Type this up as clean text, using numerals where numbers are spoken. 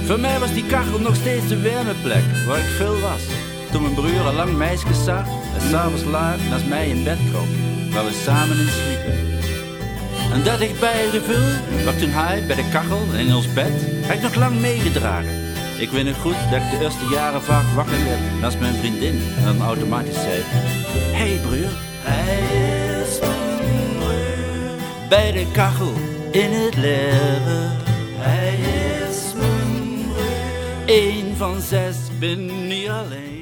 Voor mij was die kachel nog steeds de wermeplek waar ik veel was. Toen mijn broer al lang meisjes zag en s'avonds laat naast mij in bed kroop, waar we samen in sliepen. En dat ik bij Revul, waar toen hij bij de kachel en in ons bed, heb ik nog lang meegedragen. Ik weet nog goed dat ik de eerste jaren vaak wakker werd naast mijn vriendin en dan automatisch zei: hey broer, hij is mijn broer. Bij de kachel in het leven, hij is mijn broer. 1 van 6, ben niet alleen.